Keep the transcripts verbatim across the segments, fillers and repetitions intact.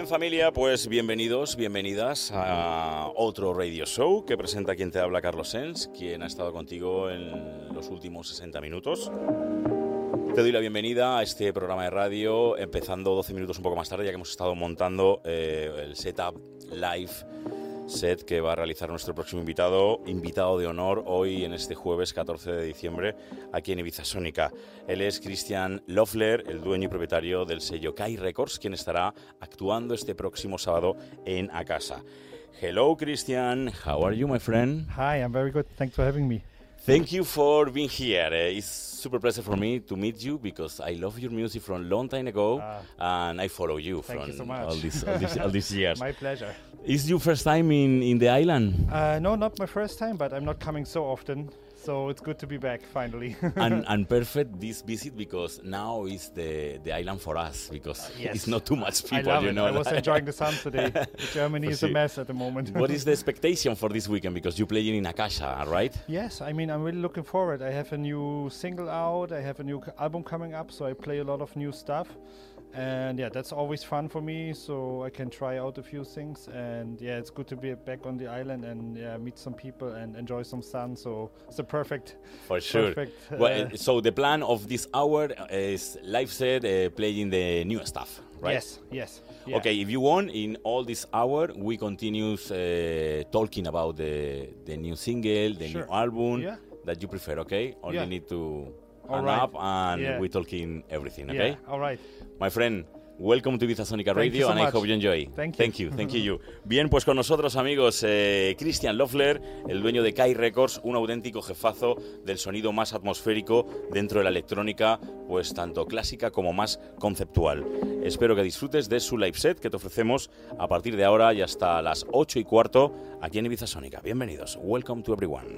Bien, familia, pues bienvenidos, bienvenidas a otro radio show que presenta quien te habla, Carlos Sens, quien ha estado contigo en los últimos sesenta minutos. Te doy la bienvenida a este programa de radio, empezando doce minutos un poco más tarde, ya que hemos estado montando eh, el setup live set que va a realizar nuestro próximo invitado, invitado de honor hoy en este jueves catorce de diciembre aquí en Ibiza Sónica. Él es Christian Loeffler, el dueño y propietario del sello Kai Records, quien estará actuando este próximo sábado en A Casa. Hello, Christian. How are you, my friend? Hi, I'm very good. Thanks for having me. Thank you for being here. Uh, it's super pleasure for me to meet you because I love your music from a long time ago uh, and I follow you thank from you so much. all, these, all, these, all these years. My pleasure. Is your first time in, in the island? Uh, no, not my first time, but I'm not coming so often. So it's good to be back, finally. and, and perfect this visit because now is the, the island for us because uh, yes. it's not too much people, I love you it. know. I was enjoying the sun today. Germany is sure. a mess at the moment. What is the expectation for this weekend? Because you're playing in A Casa, right? Yes, I mean, I'm really looking forward. I have a new single out. I have a new album coming up, so I play a lot of new stuff. And yeah, that's always fun for me, so I can try out a few things. And yeah, it's good to be back on the island and yeah, meet some people and enjoy some sun. So it's a perfect, for sure. Perfect, uh, well, so the plan of this hour is live set, uh, playing the new stuff, right? Yes, yes. Yeah. Okay, if you want, in all this hour, we continue uh, talking about the the new single, the sure. new album yeah. that you prefer. Okay, only yeah. need to all hang right. up and yeah. we're talking everything. Okay. Yeah. All right. My friend, welcome to Ibiza Sónica Radio, so and much. I hope you enjoy. Thank you. Thank you, thank you. Bien, pues con nosotros, amigos, eh, Christian Loeffler, el dueño de Kai Records, un auténtico jefazo del sonido más atmosférico dentro de la electrónica, pues tanto clásica como más conceptual. Espero que disfrutes de su live set que te ofrecemos a partir de ahora y hasta las ocho y cuarto aquí en Ibiza Sónica. Bienvenidos. Welcome to everyone.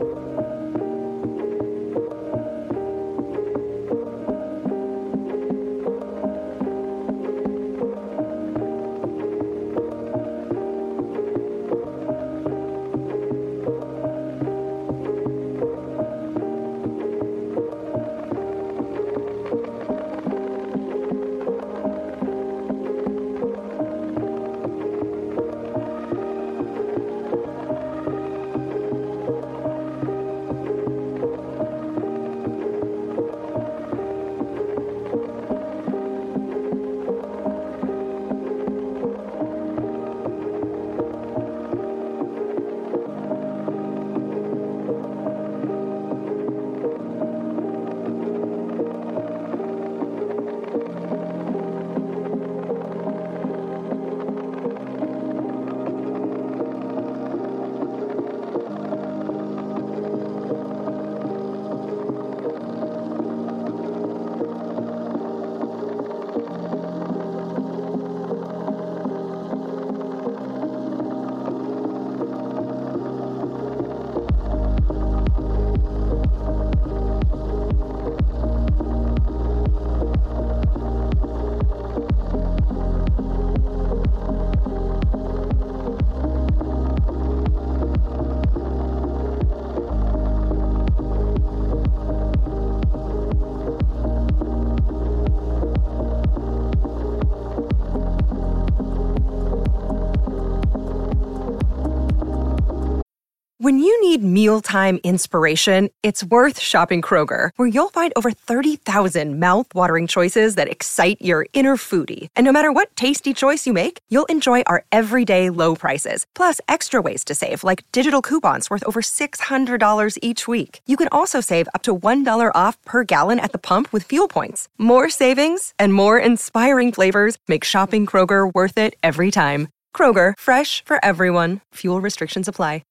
When you need mealtime inspiration, it's worth shopping Kroger, where you'll find over thirty thousand mouth-watering choices that excite your inner foodie. And no matter what tasty choice you make, you'll enjoy our everyday low prices, plus extra ways to save, like digital coupons worth over six hundred dollars each week. You can also save up to one dollar off per gallon at the pump with fuel points. More savings and more inspiring flavors make shopping Kroger worth it every time. Kroger, fresh for everyone. Fuel restrictions apply.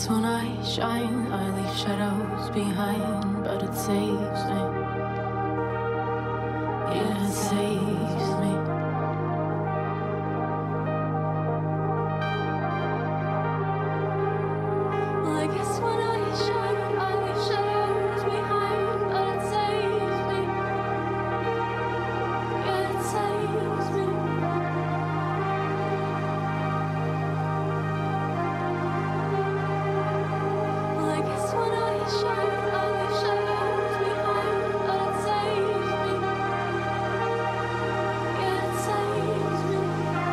when I shine, I leave shadows behind, but it saves me. Yeah, it saves me. Well, I guess when I shine, I leave shadows behind, but it saves me. Yeah, it saves me. Well, I guess when I shine, I leave shadows behind, but it saves me. Yeah, it saves me.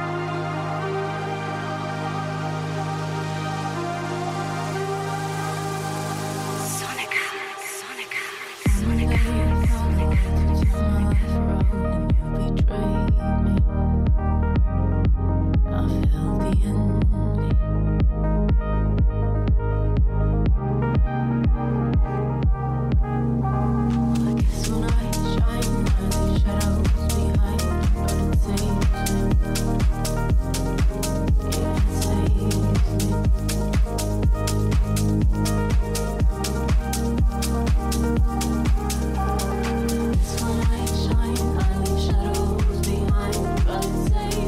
Sonica, Sonica, Sonica, Sonica. My life around and you betrayed me. I felt the envy. Well, I guess when I shine, I leave shadows behind, but it saves me. Yeah, it saves me. Guess when I shine, I leave shadows behind, but it saves me.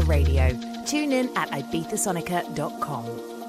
Radio. Tune in at ibiza sonica dot com.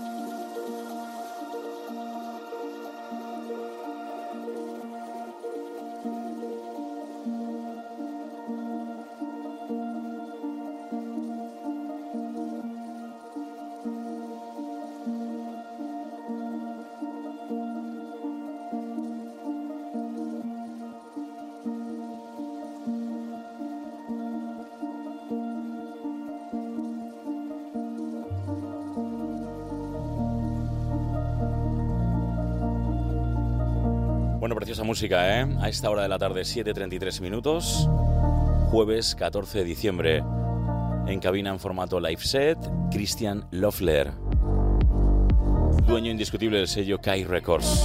Bueno, preciosa música, ¿eh? A esta hora de la tarde, siete y treinta y tres minutos, jueves catorce de diciembre. En cabina en formato live set, Christian Loeffler, dueño indiscutible del sello Kai Records.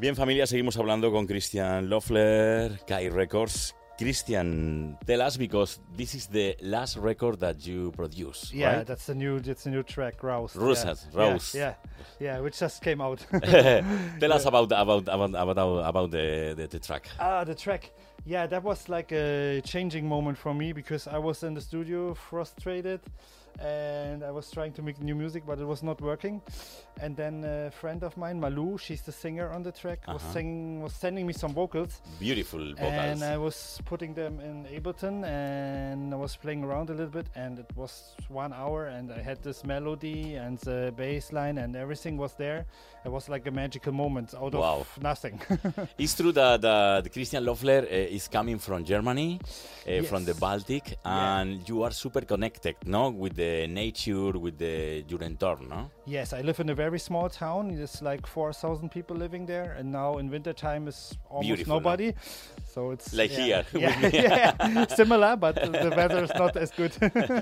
Bien, familia, seguimos hablando con Christian Loeffler, Kai Records. Christian, tell us, because this is the last record that you produce, Yeah, right? that's the new that's the new track, Rouse. Roused, yeah. Roused. Yeah, yeah, yeah, which just came out. Tell us about about about about, about the, the the track. Ah, the track. Yeah, that was like a changing moment for me because I was in the studio frustrated and I was trying to make new music, but it was not working. And then a friend of mine, Malou, she's the singer on the track, was Uh-huh. singing, was sending me some vocals. Beautiful vocals. And I was putting them in Ableton and I was playing around a little bit, and it was one hour and I had this melody and the bass line and everything was there. It was like a magical moment out Wow. of nothing. It's true that uh, the Christian Loeffler uh, is coming from Germany, uh, from the Yes. Baltic, Yeah. and you are super connected, no, with the nature, with the your entorn, no? Yes, I live in a very small town. There's like four thousand people living there, and now in wintertime is almost Beautiful, no? nobody. So it's Like yeah, here with yeah, me. yeah, similar, but the weather is not as good.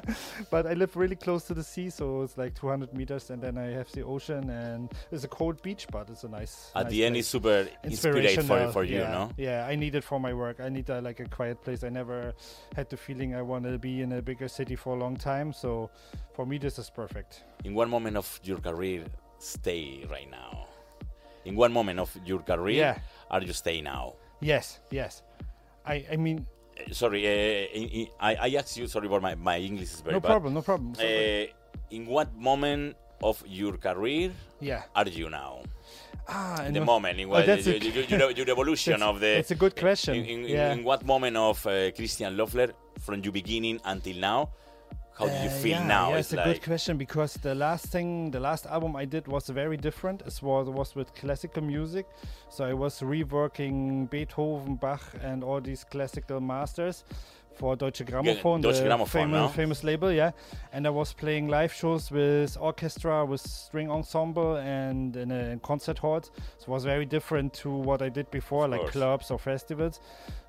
But I live really close to the sea, so it's like two hundred meters, and then I have the ocean, and it's a cold beach, but it's a nice. At nice the end, place. it's super inspiring for, Inspirational, for you, yeah, no? Yeah, I need it for my work. I need uh, like a quiet place. I never had the feeling I want to be in a bigger city for a long time. So for me, this is perfect. In one moment of your career, stay right now. In one moment of your career, Yeah. are you stay now? Yes, yes. I, I mean, Uh, sorry, uh, in, in, I, I asked you, sorry for my, my English is very no bad. problem, no problem. So, Uh, in what moment of your career yeah. are you now? Ah, In the no- moment, in Oh, what, that's your, a- your, your, your evolution That's- of the... that's a good question. In, in, Yeah. in what moment of uh, Christian Loeffler, from your beginning until now, how do you Uh, feel yeah, now? Yeah, It's it's a like, good question because the last thing, the last album I did was very different. It was, was with classical music, so I was reworking Beethoven, Bach, and all these classical masters for Deutsche Grammophon, Deutsche the Grammophon, famous, no? famous label, yeah. And I was playing live shows with orchestra, with string ensemble, and in a concert halls. So it was very different to what I did before, like course. clubs or festivals.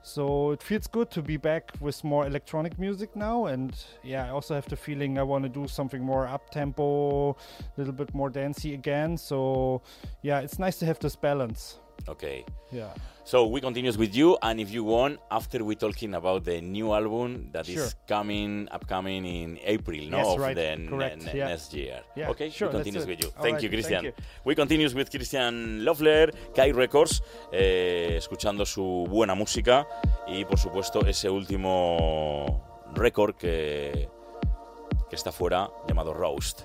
So it feels good to be back with more electronic music now, and yeah, I also have the feeling I want to do something more up tempo, a little bit more dancey again. So yeah, it's nice to have this balance. okay. Yeah. So we continue with you, and if you want, after we talking about the new album that is Sure. coming, upcoming in April, no, Yes, of right. the n- Correct, n- yeah. next year. Yeah, Okay, sure, we let's continue do it. with you. All Thank right, you, thank Christian. you. We continue with Christian Loeffler, Kai Records, eh, escuchando su buena música y, por supuesto, ese último récord que, que está fuera, llamado Roast.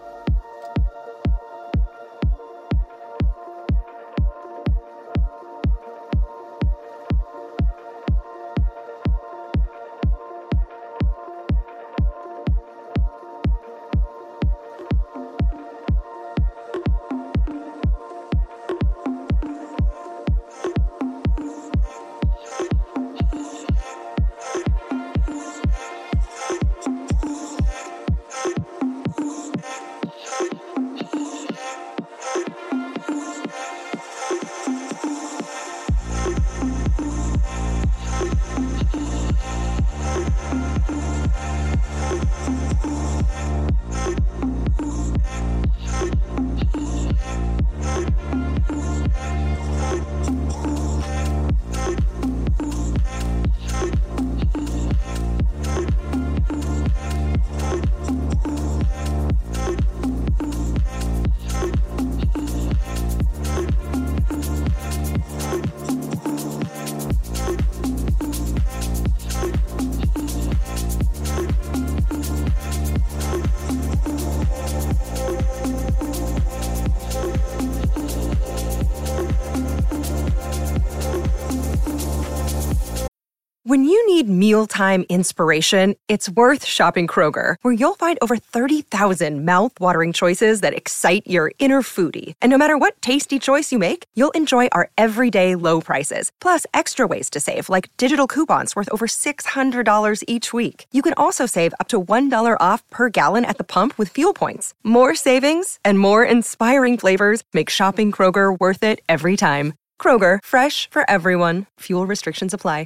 When you need mealtime inspiration, it's worth shopping Kroger, where you'll find over thirty thousand mouth-watering choices that excite your inner foodie. And no matter what tasty choice you make, you'll enjoy our everyday low prices, plus extra ways to save, like digital coupons worth over six hundred dollars each week. You can also save up to one dollar off per gallon at the pump with fuel points. More savings and more inspiring flavors make shopping Kroger worth it every time. Kroger, fresh for everyone. Fuel restrictions apply.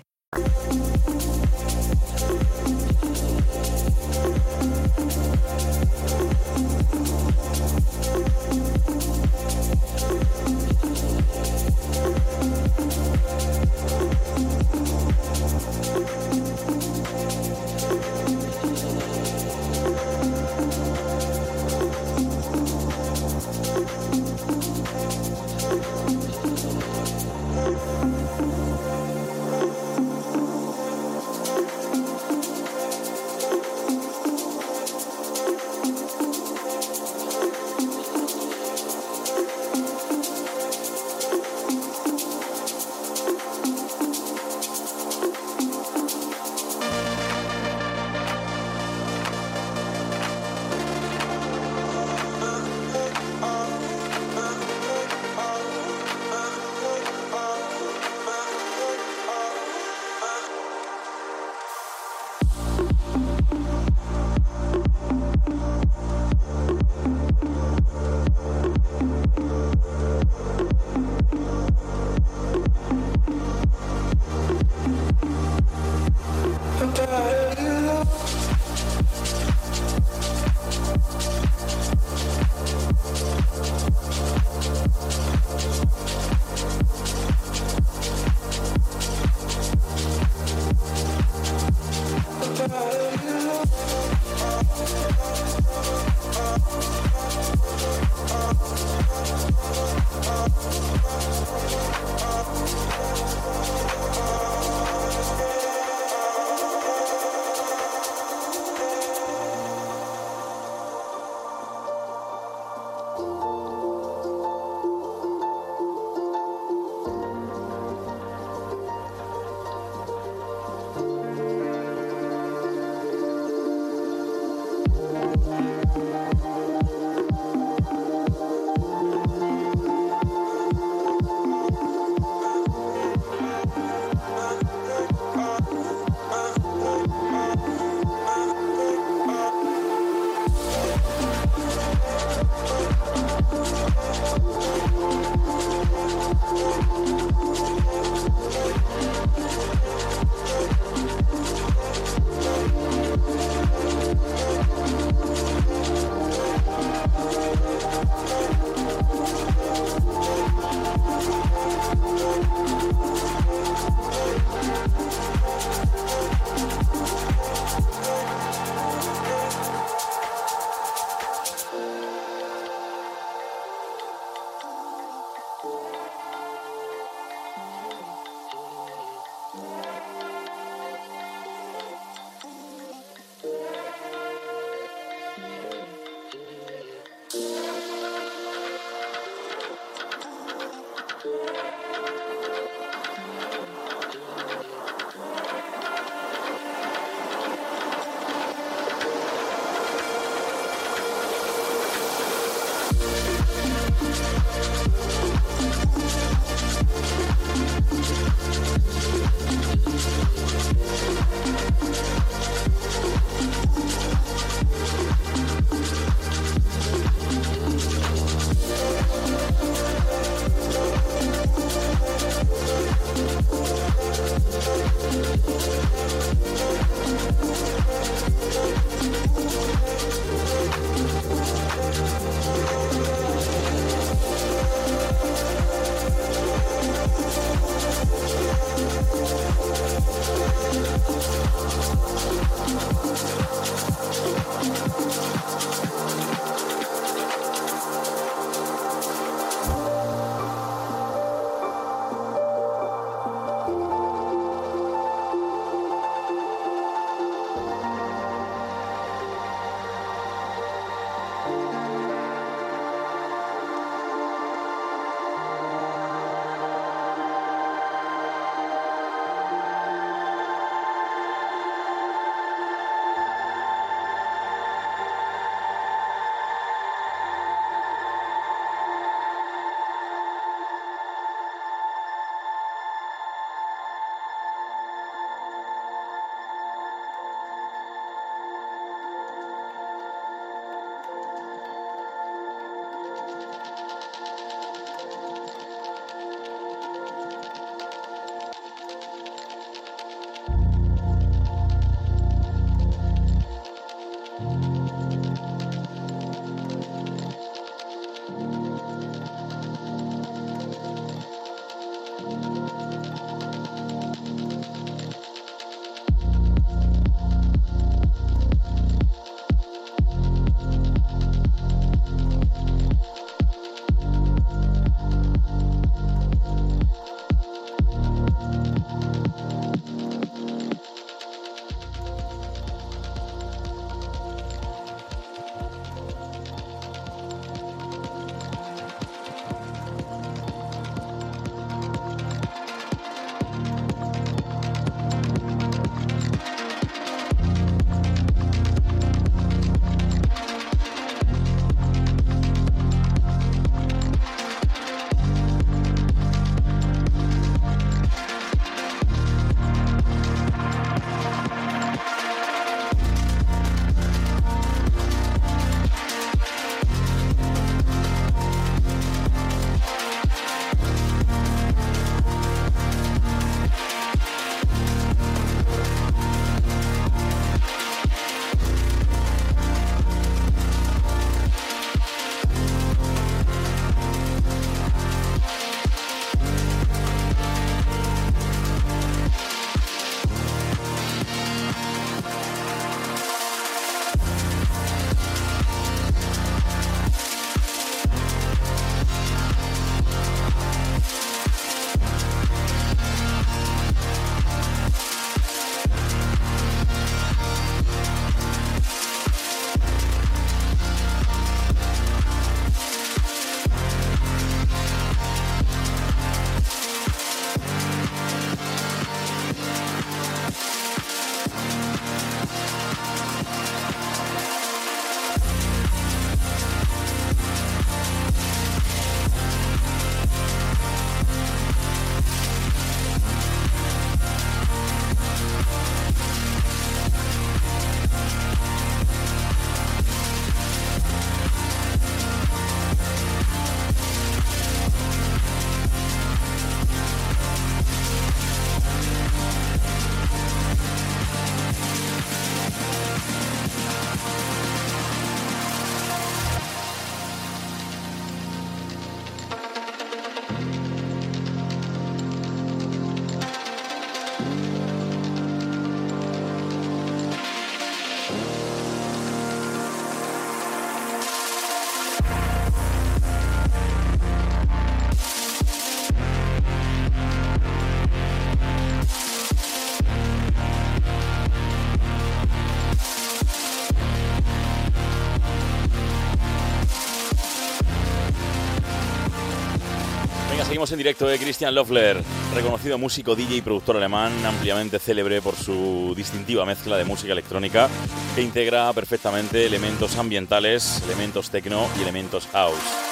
Seguimos en directo de Christian Loeffler, reconocido músico, D J y productor alemán, ampliamente célebre por su distintiva mezcla de música electrónica que integra perfectamente elementos ambientales, elementos techno y elementos house.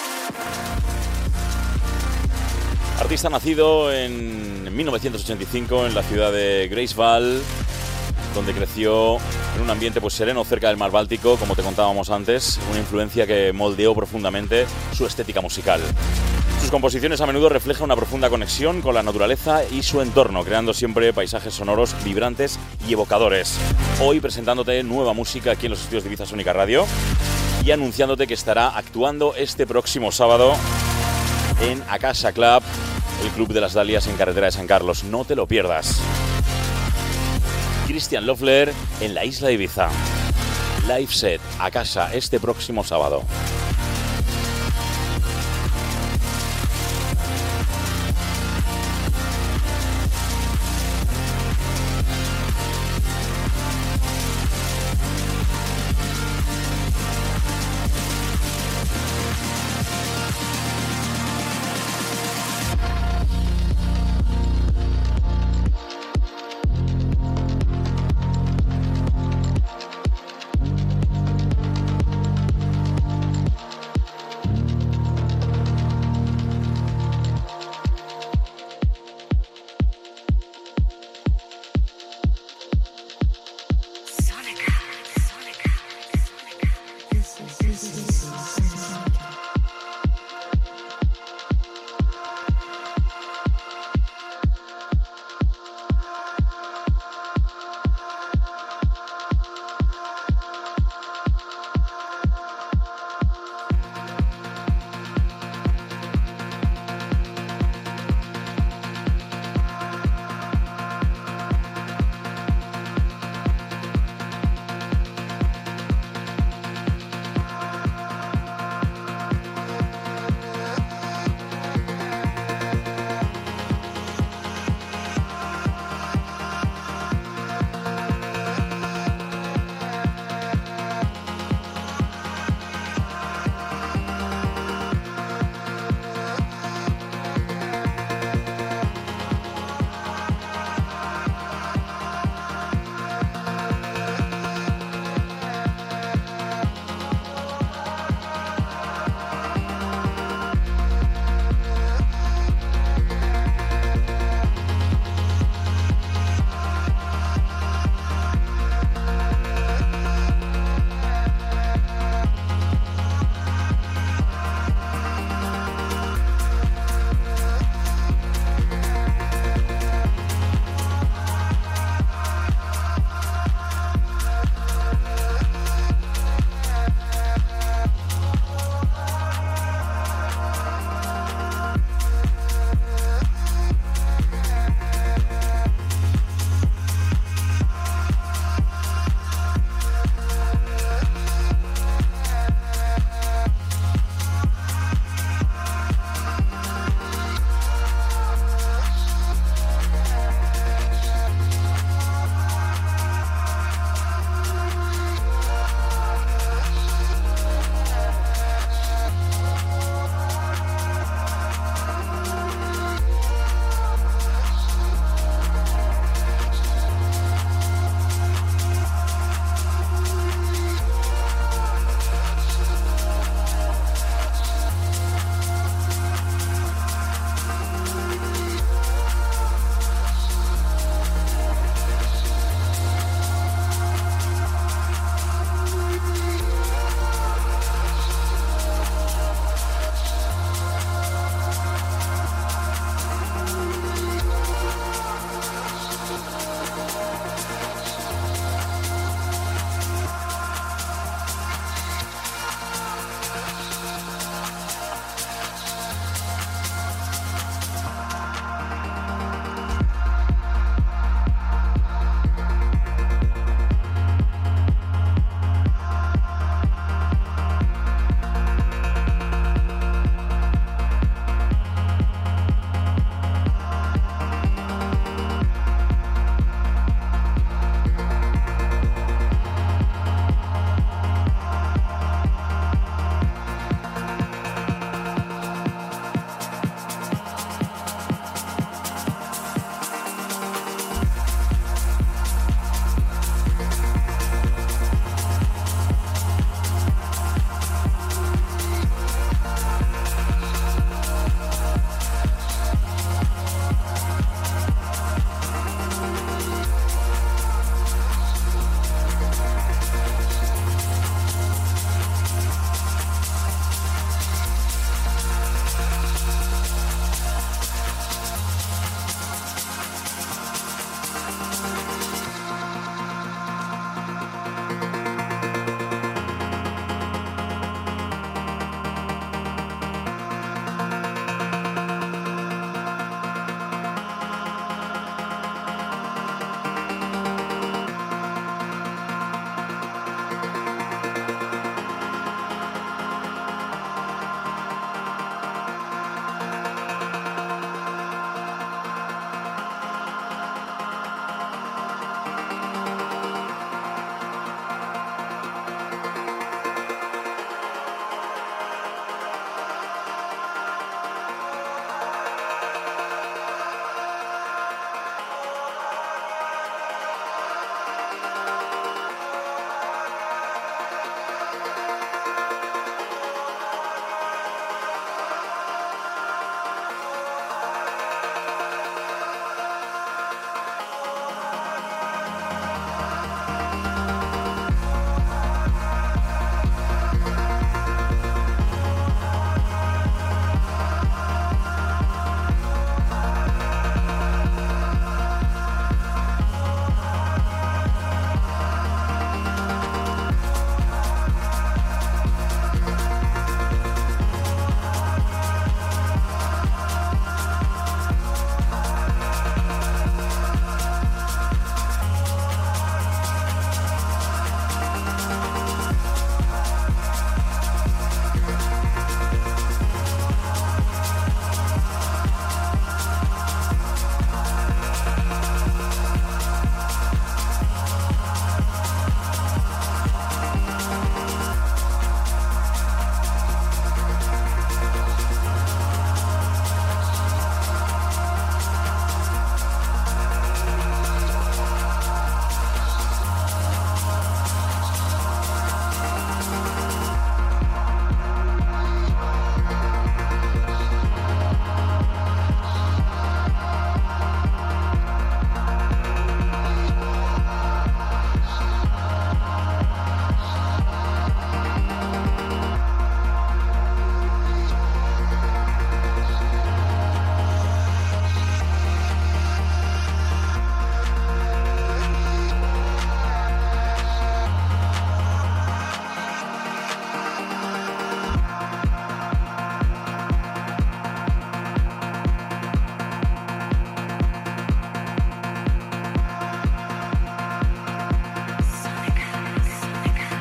Artista nacido en mil novecientos ochenta y cinco en la ciudad de Greifswald, donde creció en un ambiente pues sereno cerca del mar Báltico, como te contábamos antes, una influencia que moldeó profundamente su estética musical. Sus composiciones a menudo reflejan una profunda conexión con la naturaleza y su entorno, creando siempre paisajes sonoros vibrantes y evocadores. Hoy presentándote nueva música aquí en los estudios de Ibiza Sónica Radio y anunciándote que estará actuando este próximo sábado en Akasha Club, el Club de las Dalias en carretera de San Carlos. No te lo pierdas. Christian Loeffler en la isla de Ibiza. Live set Akasha este próximo sábado.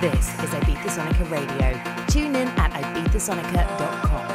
This is Ibiza Sonica Radio. Tune in at ibiza sonica dot com.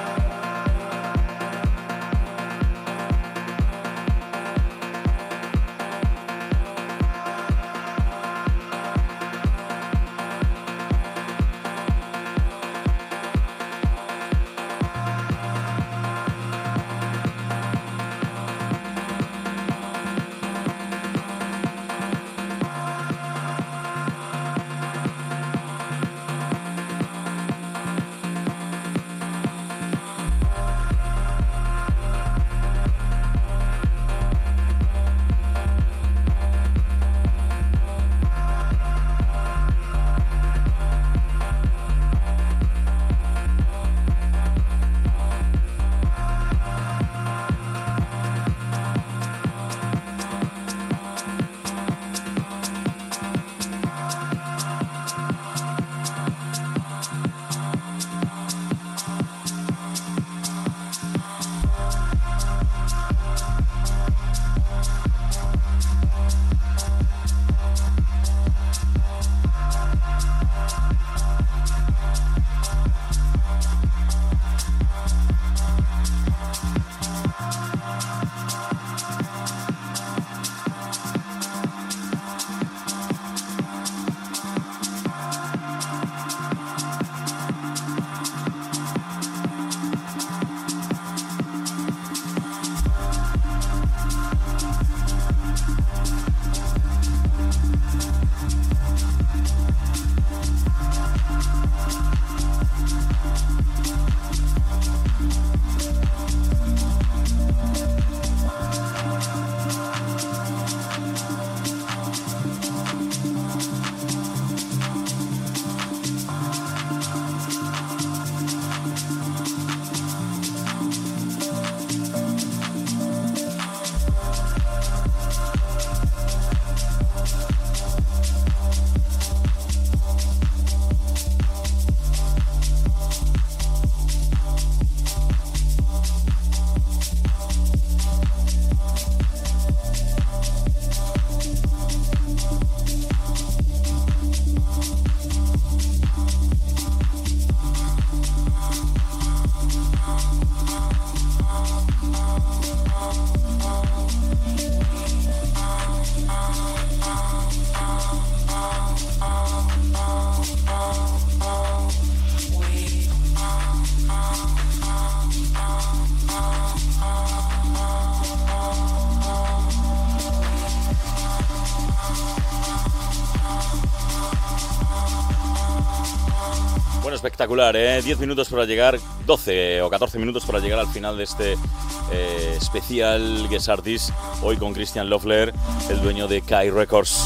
Espectacular, ¿eh? diez minutos para llegar, doce o catorce minutos para llegar al final de este eh, especial Guest Artist, hoy con Christian Loeffler, el dueño de Kai Records.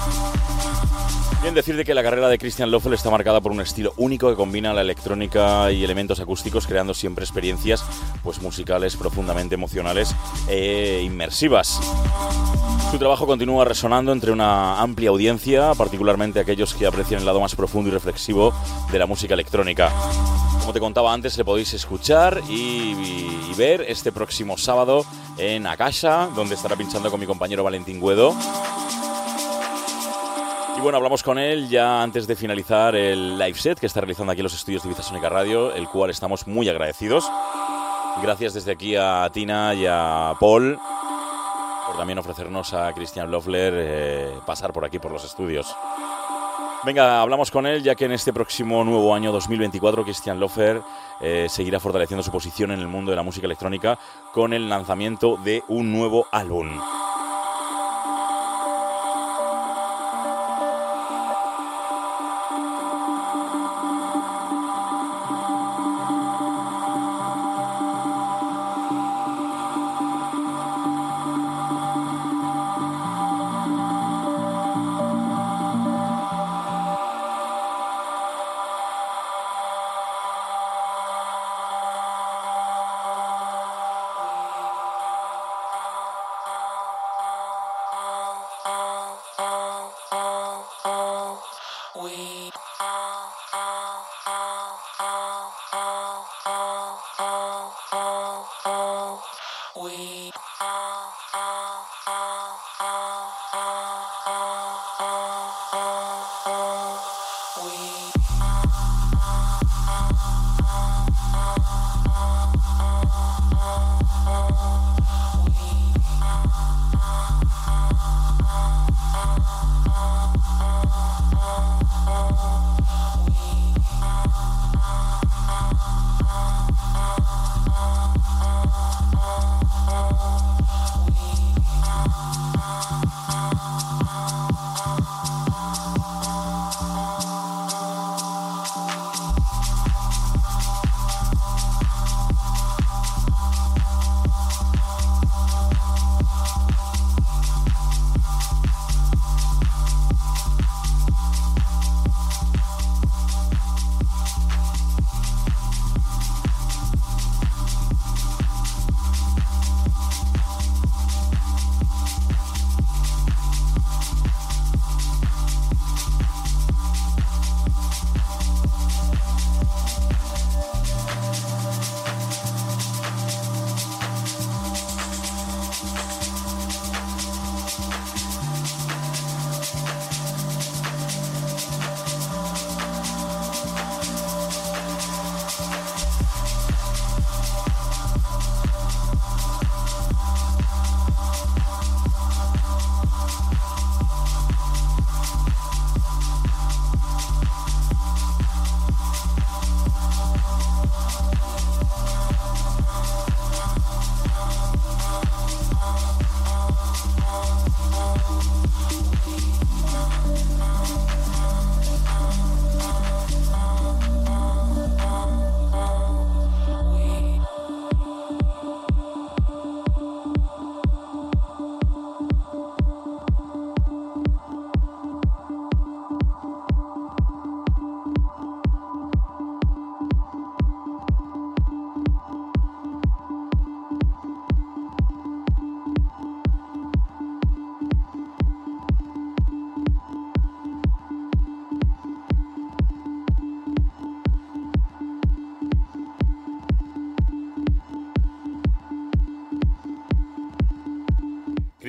Bien decir de que la carrera de Christian Loeffler está marcada por un estilo único que combina la electrónica y elementos acústicos, creando siempre experiencias pues musicales profundamente emocionales e inmersivas. Su trabajo continúa resonando entre una amplia audiencia, particularmente aquellos que aprecian el lado más profundo y reflexivo de la música electrónica. Como te contaba antes, le podéis escuchar y, y, y ver este próximo sábado en Akasha, donde estará pinchando con mi compañero Valentín Guedo. Y bueno, hablamos con él ya antes de finalizar el live set que está realizando aquí en los estudios de Ibiza Sonica Radio, el cual estamos muy agradecidos. Gracias desde aquí a Tina y a Paul por también ofrecernos a Christian Loeffler eh, pasar por aquí por los estudios. Venga, hablamos con él, ya que en este próximo nuevo año dos mil veinticuatro Christian Loeffler eh, seguirá fortaleciendo su posición en el mundo de la música electrónica con el lanzamiento de un nuevo álbum.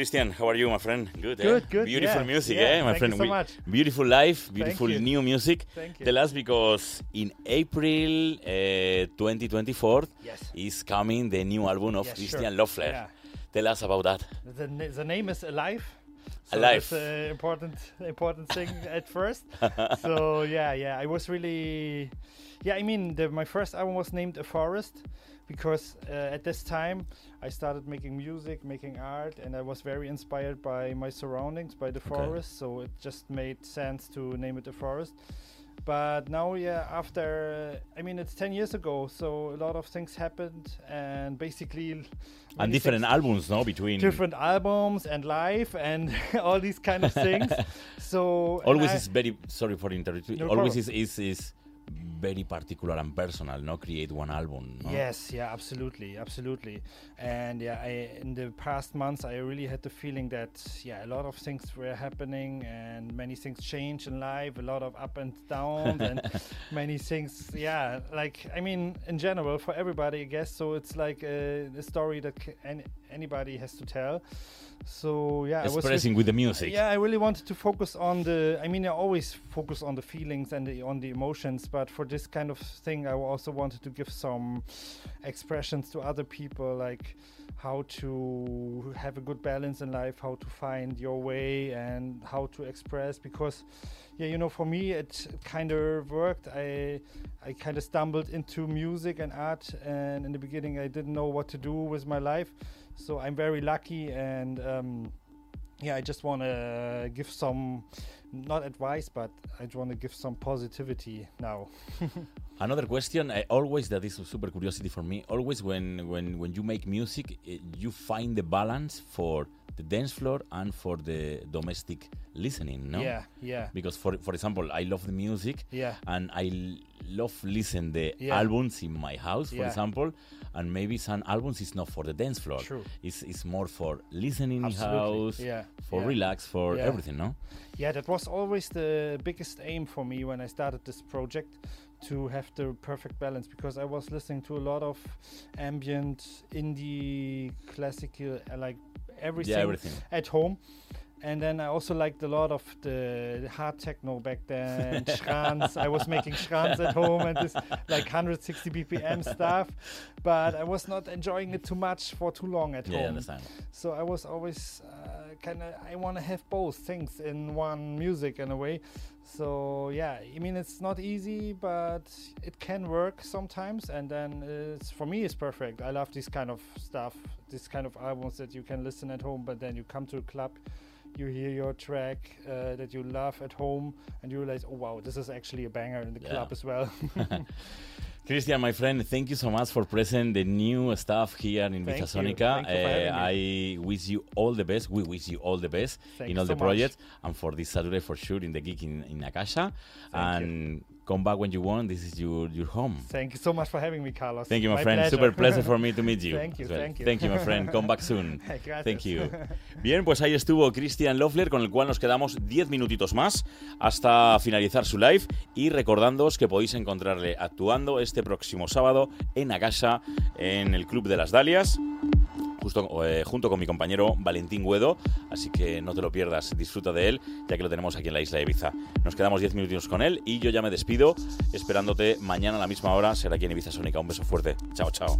Christian, how are you, my friend? Good, Good, eh? good, Beautiful yeah, music, yeah, eh, my thank friend? you so We- much. Beautiful life, beautiful you. new music. Thank you. Tell us, because in April uh, twenty twenty-four Yes. is coming the new album of Yes, Christian sure. Loeffler. Yeah. Tell us about that. The, na- the name is Alive. So Alive. That's an important, important thing at first. So yeah, yeah, I was really, yeah. I mean, the, my first album was named A Forest because uh, at this time I started making music, making art, and I was very inspired by my surroundings, by the forest. So it just made sense to name it A Forest. But now, yeah, after, uh, I mean, it's ten years ago, so a lot of things happened, and basically And many different things- albums, no? Between different albums and live and all these kind of things. So and always I- is very sorry for interrupting. No always problem. is, is is very particular and personal. No, create one album. No? Yes, yeah, absolutely, absolutely. And yeah, I, in the past months, I really had the feeling that yeah, a lot of things were happening and many things changed in life. A lot of up and downs and many things. Yeah, like I mean, in general, for everybody, I guess. So it's like a, a story that c- any, anybody has to tell. So yeah, I was re- Expressing with the music. Yeah, I really wanted to focus on the. I mean, I always focus on the feelings and the, on the emotions, but for this kind of thing, I also wanted to give some expressions to other people, like how to have a good balance in life, how to find your way, and how to express. Because, yeah, you know, for me, it kind of worked. I I kind of stumbled into music and art, and in the beginning, I didn't know what to do with my life. So I'm very lucky, and um, yeah, I just want to give some, not advice, but I want to give some positivity now. Another question, I always, that is super curiosity for me, always when, when, when you make music, eh, you find the balance for the dance floor and for the domestic listening, no? Yeah, yeah, Because, for for example, I love the music, yeah, and I l- love listen the Yeah. albums in my house, for Yeah. example, and maybe some albums is not for the dance floor. True. It's, it's more for listening in Absolutely, house, yeah, for yeah. relax, for Yeah. everything, no? yeah. That was always the biggest aim for me when I started this project, to have the perfect balance, because I was listening to a lot of ambient, indie, classical, uh, like everything, Yeah, everything. at home. And then I also liked a lot of the, the hard techno back then, Schrans. I was making Schrans at home and this like one hundred sixty B P M stuff, but I was not enjoying it too much for too long at Yeah, I home. understand. So I was always uh, kind of, I want to have both things in one music in a way. So yeah, I mean, it's not easy, but it can work sometimes. And then it's, for me, it's perfect. I love this kind of stuff, this kind of albums that you can listen at home, but then you come to a club, you hear your track uh, that you love at home, and you realize, oh wow, this is actually a banger in the Yeah. club as well. Christian, my friend, thank you so much for presenting the new stuff here in Thank you. Visasonica. Thank you for having I wish you all the best. We wish you all the best Thank in you all so the much. projects, and for this Saturday for sure in the gig in, in Akasha. And come back when you want. This is your, your home. Thank you so much for having me, Carlos. Thank you, my, My friend. pleasure. Super pleasure for me to meet you. Thank you, as well. thank you. Thank you, my friend. Come back soon. Gracias. Thank you. Bien, pues ahí estuvo Christian Loeffler, con el cual nos quedamos diez minutitos más hasta finalizar su live, y recordándoos que podéis encontrarle actuando este próximo sábado en Akasha, en el Club de las Dalias, justo, eh, junto con mi compañero Valentín Guedo, así que no te lo pierdas, disfruta de él, ya que lo tenemos aquí en la isla de Ibiza. Nos quedamos diez minutos con él y yo ya me despido, esperándote mañana a la misma hora, será aquí en Ibiza Sónica. Un beso fuerte. Chao, chao.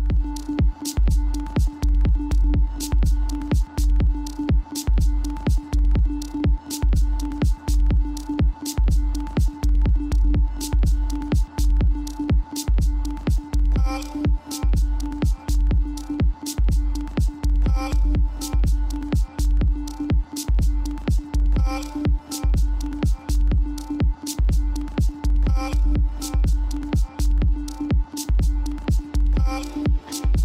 Thank you.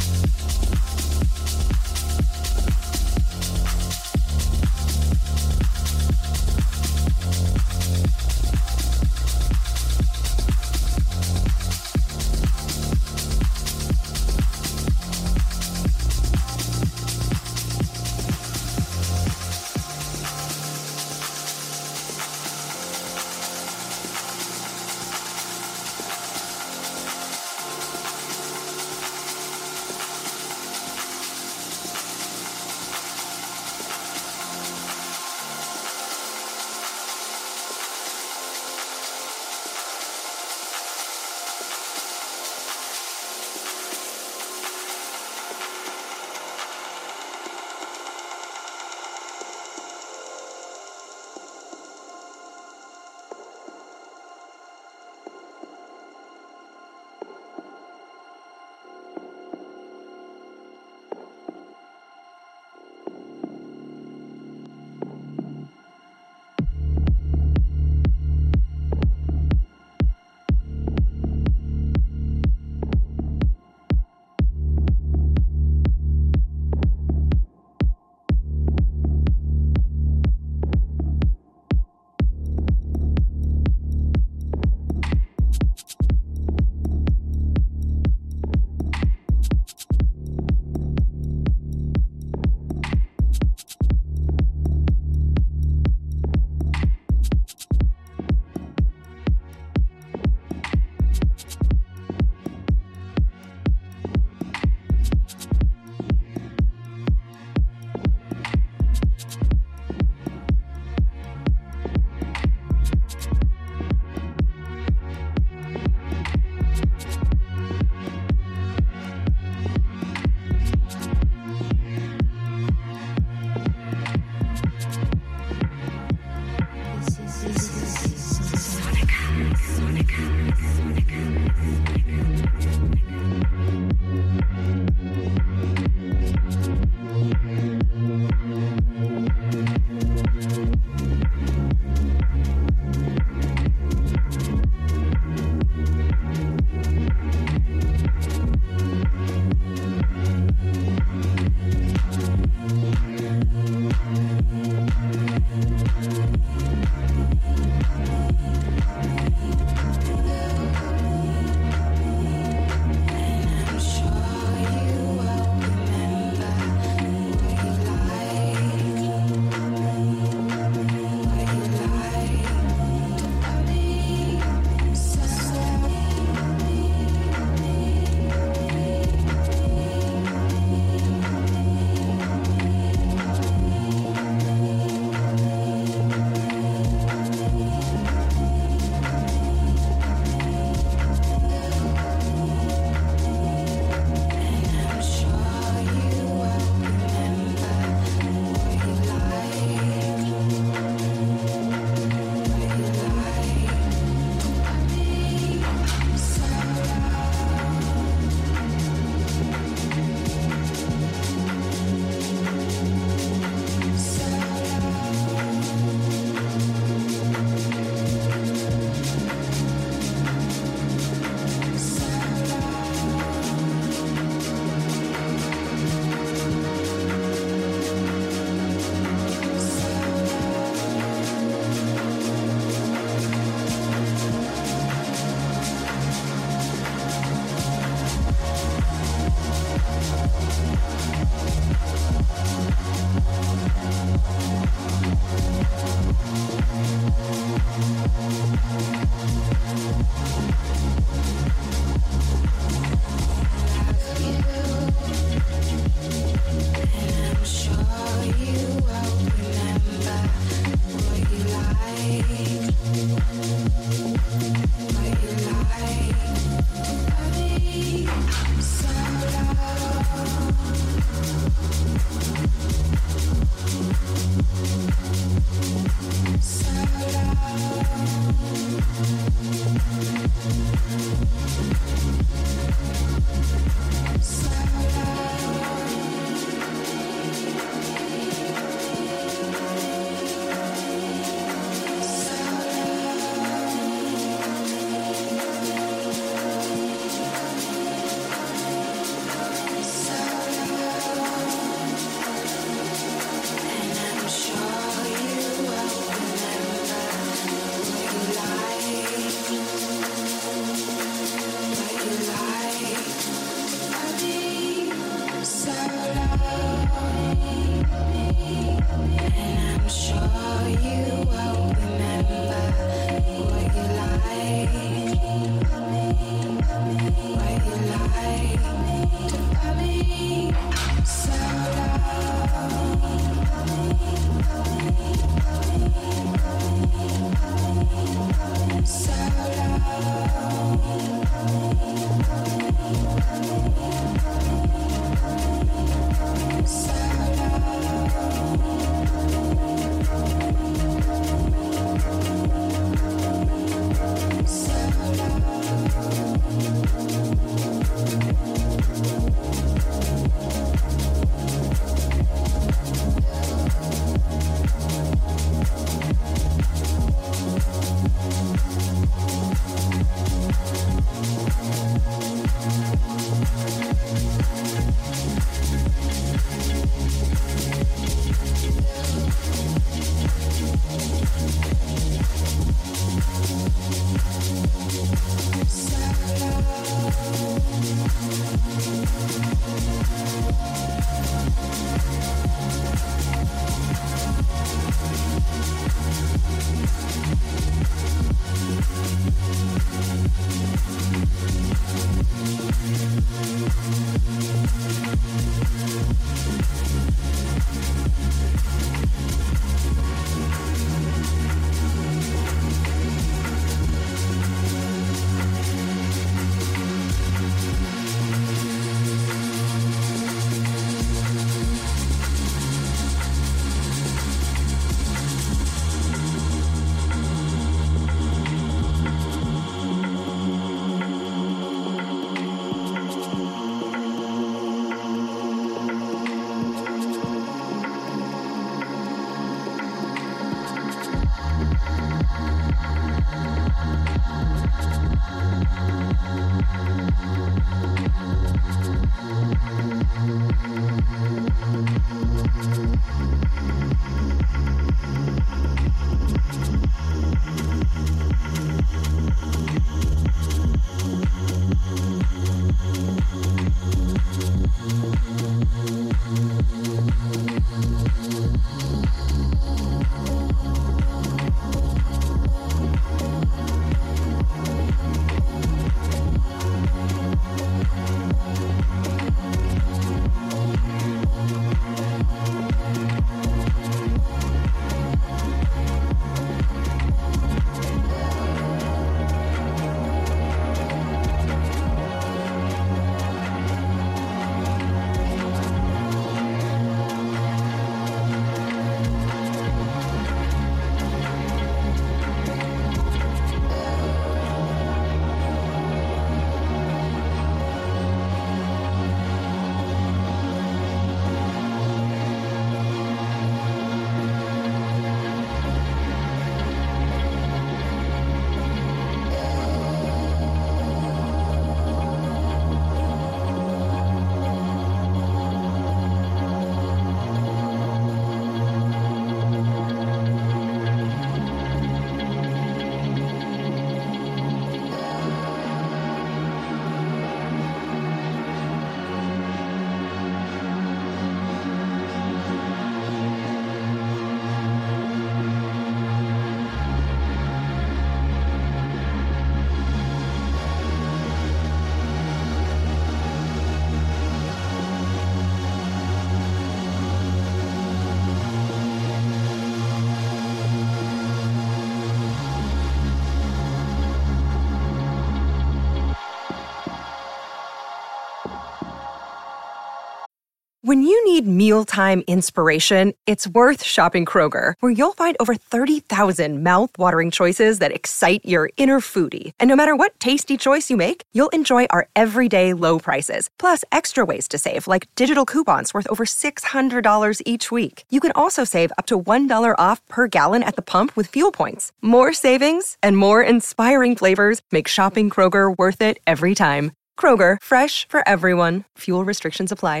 When you need mealtime inspiration, it's worth shopping Kroger, where you'll find over thirty thousand mouth-watering choices that excite your inner foodie. And no matter what tasty choice you make, you'll enjoy our everyday low prices, plus extra ways to save, like digital coupons worth over six hundred dollars each week. You can also save up to one dollar off per gallon at the pump with fuel points. More savings and more inspiring flavors make shopping Kroger worth it every time. Kroger, fresh for everyone. Fuel restrictions apply.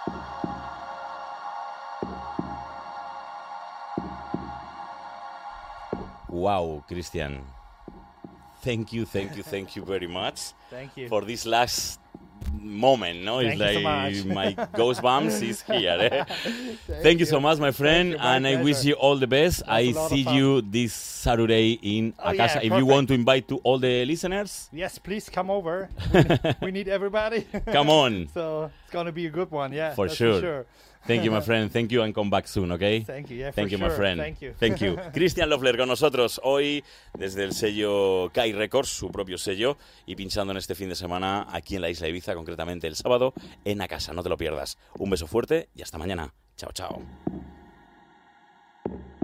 Wow, Christian. Thank you, thank you, thank you very much. Thank you. For this last moment, no? Thank it's you so like much. my goosebumps is here. Eh? Thank, Thank you so much, my friend, you, my and I wish pleasure. you all the best. a I lot of see fun. you this Saturday in Oh, Akasha. yeah, if you perfect. want to invite to all the listeners, Yes, please come over. We need, we need everybody. come on. So it's gonna be a good one. Yeah, For that's sure. For sure. Thank you, my friend. Thank you, and come back soon, okay? Thank you. Yeah, Thank for you, sure. my friend. Thank you. Thank you. Christian Loeffler con nosotros hoy desde el sello Kai Records, su propio sello, y pinchando en este fin de semana aquí en la isla de Ibiza, concretamente el sábado en Akasha. No te lo pierdas. Un beso fuerte y hasta mañana. Chao, chao.